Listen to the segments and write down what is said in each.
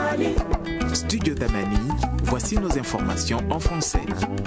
Studio Tamani, voici nos informations en français.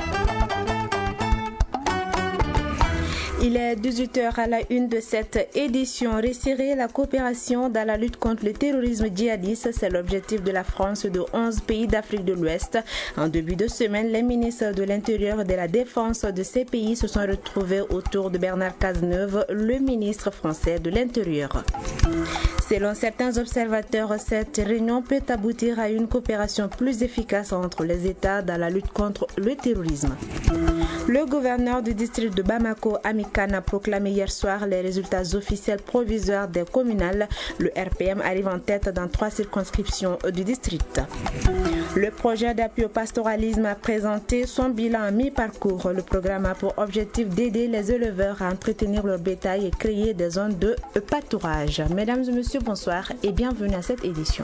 Il est 18h à la une de cette édition. Resserrer la coopération dans la lutte contre le terrorisme djihadiste, c'est l'objectif de la France et de 11 pays d'Afrique de l'Ouest. En début de semaine, les ministres de l'Intérieur et de la Défense de ces pays se sont retrouvés autour de Bernard Cazeneuve, le ministre français de l'Intérieur. Selon certains observateurs, cette réunion peut aboutir à une coopération plus efficace entre les États dans la lutte contre le terrorisme. Le gouverneur du district de Bamako, Amikane, a proclamé hier soir les résultats officiels provisoires des communales. Le RPM arrive en tête dans 3 circonscriptions du district. Le projet d'appui au pastoralisme a présenté son bilan à mi-parcours. Le programme a pour objectif d'aider les éleveurs à entretenir leur bétail et créer des zones de pâturage. Mesdames et messieurs, bonsoir et bienvenue à cette édition.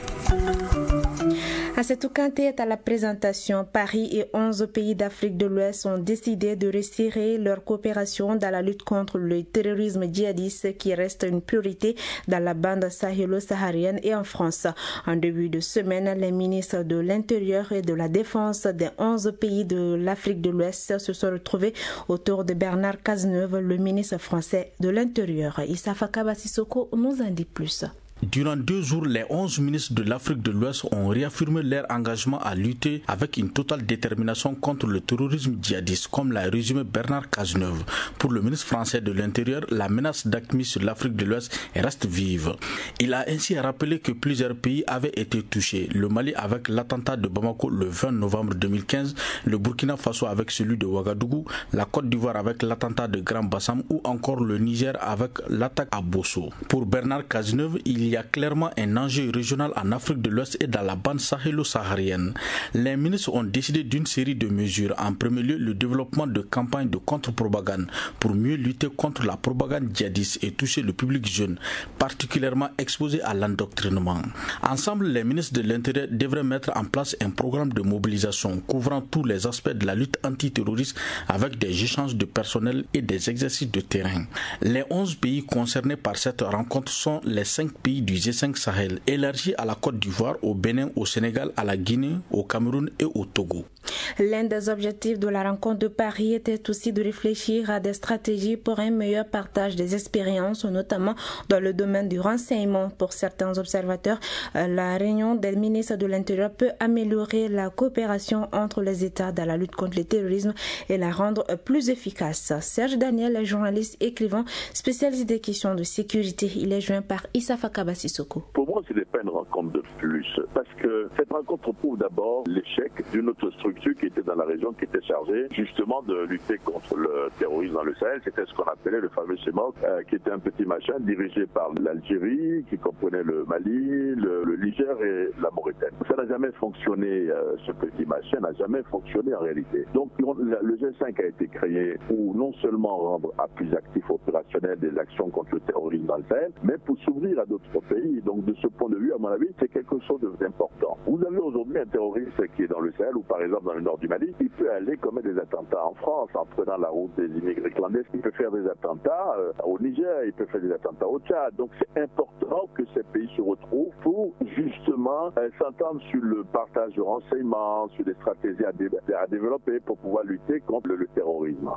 Assetou Kanté est à la présentation. Paris et 11 pays d'Afrique de l'Ouest ont décidé de resserrer leur coopération dans la lutte contre le terrorisme djihadiste qui reste une priorité dans la bande sahélo-saharienne et en France. En début de semaine, les ministres de l'Intérieur et de la Défense des 11 pays de l'Afrique de l'Ouest se sont retrouvés autour de Bernard Cazeneuve, le ministre français de l'Intérieur. Issa Fakaba Sissoko nous en dit plus. Durant 2 jours, les 11 ministres de l'Afrique de l'Ouest ont réaffirmé leur engagement à lutter avec une totale détermination contre le terrorisme djihadiste, comme l'a résumé Bernard Cazeneuve. Pour le ministre français de l'Intérieur, la menace d'AQMI sur l'Afrique de l'Ouest reste vive. Il a ainsi rappelé que plusieurs pays avaient été touchés. Le Mali avec l'attentat de Bamako le 20 novembre 2015, le Burkina Faso avec celui de Ouagadougou, la Côte d'Ivoire avec l'attentat de Grand Bassam ou encore le Niger avec l'attaque à Bosso. Pour Bernard Cazeneuve, il y a clairement un enjeu régional en Afrique de l'Ouest et dans la bande sahélo-saharienne. Les ministres ont décidé d'une série de mesures. En premier lieu, le développement de campagnes de contre-propagande pour mieux lutter contre la propagande djihadiste et toucher le public jeune, particulièrement exposé à l'endoctrinement. Ensemble, les ministres de l'Intérieur devraient mettre en place un programme de mobilisation couvrant tous les aspects de la lutte antiterroriste avec des échanges de personnel et des exercices de terrain. Les 11 pays concernés par cette rencontre sont les 5 pays du G5 Sahel, élargi à la Côte d'Ivoire, au Bénin, au Sénégal, à la Guinée, au Cameroun et au Togo. L'un des objectifs de la rencontre de Paris était aussi de réfléchir à des stratégies pour un meilleur partage des expériences, notamment dans le domaine du renseignement. Pour certains observateurs, la réunion des ministres de l'Intérieur peut améliorer la coopération entre les États dans la lutte contre le terrorisme et la rendre plus efficace. Serge Daniel est journaliste écrivain spécialisé des questions de sécurité. Il est joint par Issa Fakaba Sissoko. Pour moi, ce n'est pas une rencontre de plus, parce que cette rencontre prouve d'abord l'échec d'une autre structure qui était dans la région, qui était chargée justement de lutter contre le terrorisme dans le Sahel. C'était ce qu'on appelait le fameux CEMOC, qui était un petit machin dirigé par l'Algérie, qui comprenait le Mali, le Niger et la Mauritanie. Ça n'a jamais fonctionné, ce petit machin n'a jamais fonctionné en réalité. Donc le G5 a été créé pour non seulement rendre plus actifs opérationnels des actions contre le terrorisme dans le Sahel, mais pour s'ouvrir à d'autres pays. Donc de ce point de vue, à mon avis, c'est quelque chose d'important. Vous avez aujourd'hui un terroriste qui est dans le Sahel ou par exemple dans le nord du Mali, il peut aller commettre des attentats en France en prenant la route des immigrés clandestins. Il peut faire des attentats au Niger, il peut faire des attentats au Tchad. Donc c'est important que ces pays se retrouvent pour justement s'entendre sur le partage de renseignements, sur des stratégies à développer pour pouvoir lutter contre le terrorisme.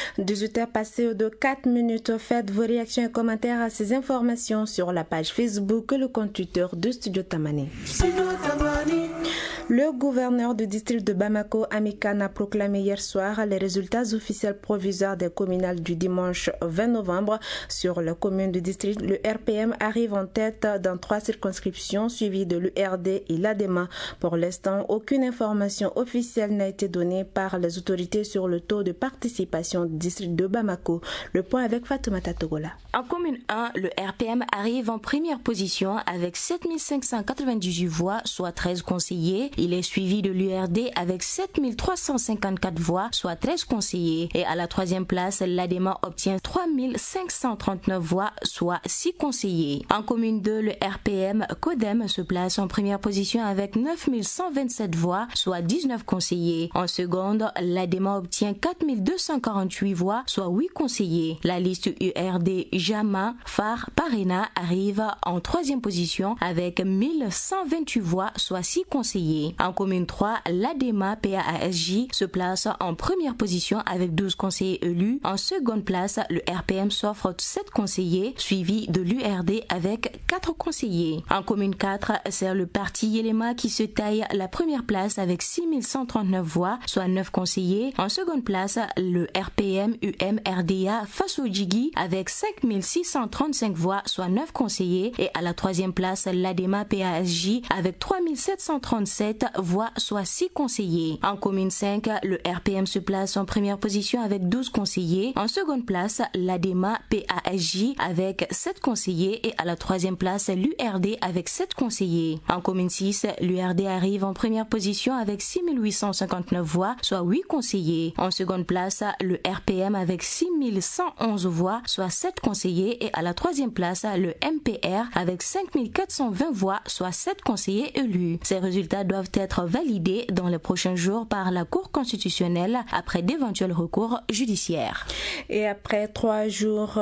18h passées de 4 minutes. Faites vos réactions et commentaires à ces informations sur la page Facebook et le compte Twitter de Studio Tamani. Le gouverneur du district de Bamako, Amikane, a proclamé hier soir les résultats officiels provisoires des communales du dimanche 20 novembre. Sur la commune du district, le RPM arrive en tête dans 3 circonscriptions, suivies de l'URD et l'ADEMA. Pour l'instant, aucune information officielle n'a été donnée par les autorités sur le taux de participation du district de Bamako. Le point avec Fatoumata Togola. En commune 1, le RPM arrive en première position avec 7598 voix, soit 13 conseillers. Il est suivi de l'URD avec 7354 voix, soit 13 conseillers. Et à la troisième place, l'ADEMA obtient 3539 voix, soit 6 conseillers. En commune 2, le RPM CODEM se place en première position avec 9127 voix, soit 19 conseillers. En seconde, l'ADEMA obtient 4248 voix, soit 8 conseillers. La liste URD JAMA Phare Parena arrive en troisième position avec 1128 voix, soit 6 conseillers. En commune 3, l'ADEMA PAASJ se place en première position avec 12 conseillers élus. En seconde place, le RPM s'offre 7 conseillers, suivi de l'URD avec 4 conseillers. En commune 4, c'est le parti Yelema qui se taille la première place avec 6139 voix, soit 9 conseillers. En seconde place, le RPM UM-RDA Faso-Djigui avec 5635 voix, soit 9 conseillers. Et à la troisième place, l'ADEMA PASJ avec 3737 voix, soit 6 conseillers. En commune 5, le RPM se place en première position avec 12 conseillers. En seconde place, l'ADEMA PASJ avec 7 conseillers. Et à la troisième place, l'URD avec 7 conseillers. En commune 6, l'URD arrive en première position avec 6859 voix, soit 8 conseillers. En seconde place, le RPM avec 6111 voix, soit 7 conseillers. Et à la troisième place, le MPR avec 5420 voix, soit 7 conseillers élus. Ces résultats doivent être validés dans les prochains jours par la Cour constitutionnelle après d'éventuels recours judiciaires. Et après 3 jours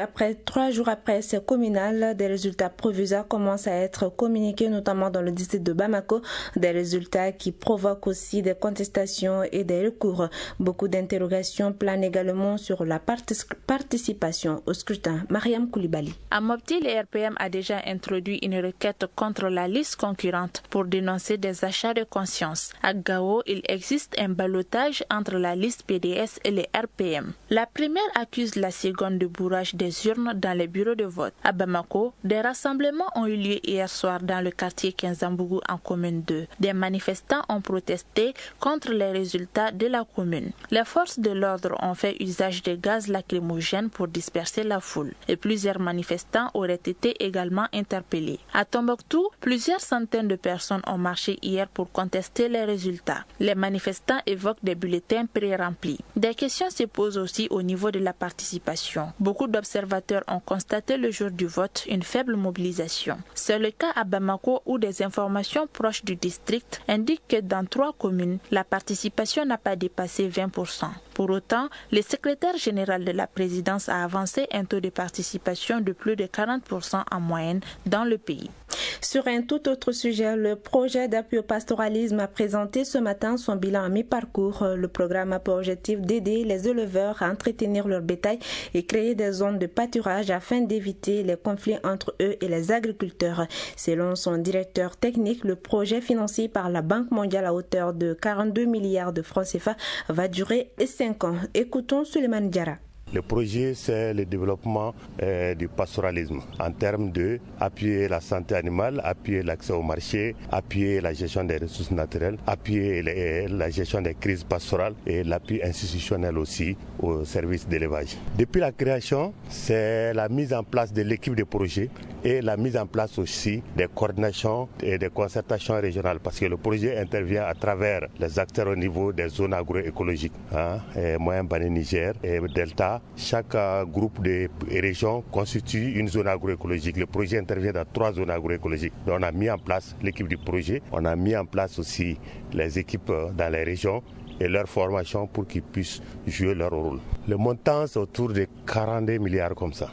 après ces communales, des résultats provisoires commencent à être communiqués, notamment dans le district de Bamako, des résultats qui provoquent aussi des contestations et des recours. Beaucoup d'interrogations planent également sur la participation au scrutin. Mariam Koulibaly. À Mopti, le RPM a déjà introduit une requête contre la liste concurrente pour dénoncer des achats de conscience. À Gao, il existe un ballotage entre la liste PDS et le RPM. La première accuse la seconde de bourrage des urnes dans les bureaux de vote. À Bamako, des rassemblements ont eu lieu hier soir dans le quartier Kinzambougou en commune 2. Des manifestants ont protesté contre les résultats de la commune. Les forces de l'ordre ont fait usage de gaz lacrymogène pour disperser la foule et plusieurs manifestants auraient été également interpellés. À Tombouctou, plusieurs centaines de personnes ont marché hier pour contester les résultats. Les manifestants évoquent des bulletins pré-remplis. Des questions se posent aussi au niveau de la participation. Beaucoup d'observateurs ont constaté le jour du vote une faible mobilisation. C'est le cas à Bamako où des informations proches du district indiquent que dans 3 communes, la participation n'a pas dépassé 20%. Pour autant, le secrétaire général de la présidence a avancé un taux de participation de plus de 40% en moyenne dans le pays. Sur un tout autre sujet, le projet d'appui au pastoralisme a présenté ce matin son bilan à mi-parcours. Le programme a pour objectif d'aider les éleveurs à entretenir leur bétail et créer des zones de pâturage afin d'éviter les conflits entre eux et les agriculteurs. Selon son directeur technique, le projet financé par la Banque mondiale à hauteur de 42 milliards de francs CFA va durer 5 ans. Écoutons Suleiman Diara. Le projet, c'est le développement du pastoralisme en termes de appuyer la santé animale, appuyer l'accès au marché, appuyer la gestion des ressources naturelles, appuyer la gestion des crises pastorales et l'appui institutionnel aussi au service d'élevage. Depuis la création, c'est la mise en place de l'équipe de projet et la mise en place aussi des coordinations et des concertations régionales parce que le projet intervient à travers les acteurs au niveau des zones agroécologiques, Moyen-Bané Niger et Delta. Chaque groupe de régions constitue une zone agroécologique. Le projet intervient dans 3 zones agroécologiques. Donc on a mis en place l'équipe du projet, on a mis en place aussi les équipes dans les régions et leur formation pour qu'ils puissent jouer leur rôle. Le montant, c'est autour de 42 milliards comme ça.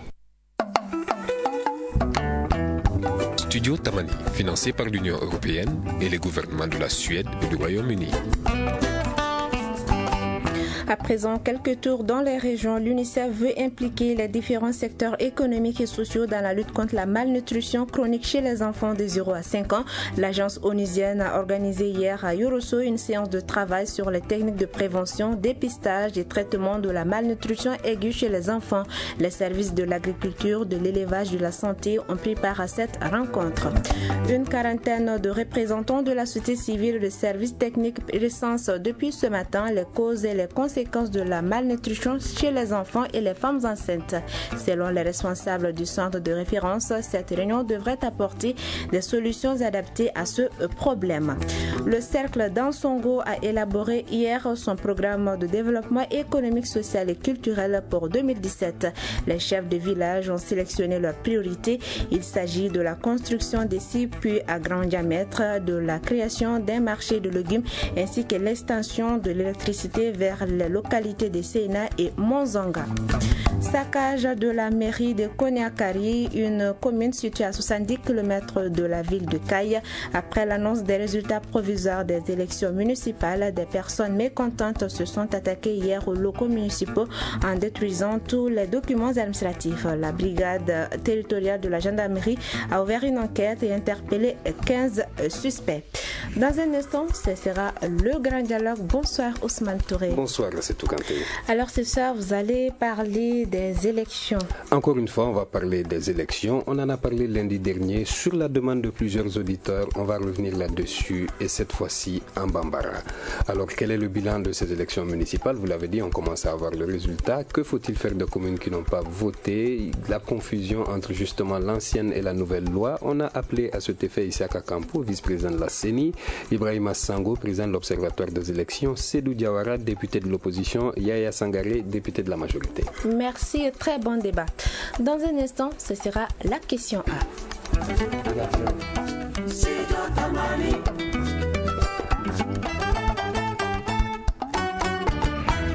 Studio Tamani, financé par l'Union européenne et les gouvernements de la Suède et du Royaume-Uni. À présent, quelques tours dans les régions. L'UNICEF veut impliquer les différents secteurs économiques et sociaux dans la lutte contre la malnutrition chronique chez les enfants de 0 à 5 ans. L'agence onusienne a organisé hier à Yorosso une séance de travail sur les techniques de prévention, dépistage et traitement de la malnutrition aiguë chez les enfants. Les services de l'agriculture, de l'élevage, de la santé ont pris part à cette rencontre. Une quarantaine de représentants de la société civile et de services techniques recensent depuis ce matin les causes et les conséquences conséquences de la malnutrition chez les enfants et les femmes enceintes. Selon les responsables du centre de référence, cette réunion devrait apporter des solutions adaptées à ce problème. Le cercle d'Ansongo a élaboré hier son programme de développement économique, social et culturel pour 2017. Les chefs de village ont sélectionné leurs priorités. Il s'agit de la construction des 6 puits à grand diamètre, de la création d'un marché de légumes ainsi que l'extension de l'électricité vers les localités de Séna et Monzanga. Saccage de la mairie de Koniakari, une commune située à 70 km de la ville de Caille. Après l'annonce des résultats provisoires des élections municipales, des personnes mécontentes se sont attaquées hier aux locaux municipaux en détruisant tous les documents administratifs. La brigade territoriale de la gendarmerie a ouvert une enquête et interpellé 15 suspects. Dans un instant, ce sera le grand dialogue. Bonsoir Ousmane Touré. Bonsoir, c'est tout Kanté. Alors ce soir, vous allez parler des élections. Encore une fois, on va parler des élections. On en a parlé lundi dernier sur la demande de plusieurs auditeurs. On va revenir là-dessus et cette fois-ci en Bambara. Alors, quel est le bilan de ces élections municipales? Vous l'avez dit, on commence à avoir le résultat. Que faut-il faire de communes qui n'ont pas voté? La confusion entre justement l'ancienne et la nouvelle loi. On a appelé à cet effet Issaka Kampo, vice-président de la CENI, Ibrahima Sango, président de l'Observatoire des élections, Sédou Diawara, député de l'opposition, Yaya Sangaré, député de la majorité. Merci, très bon débat. Dans un instant, ce sera la question A.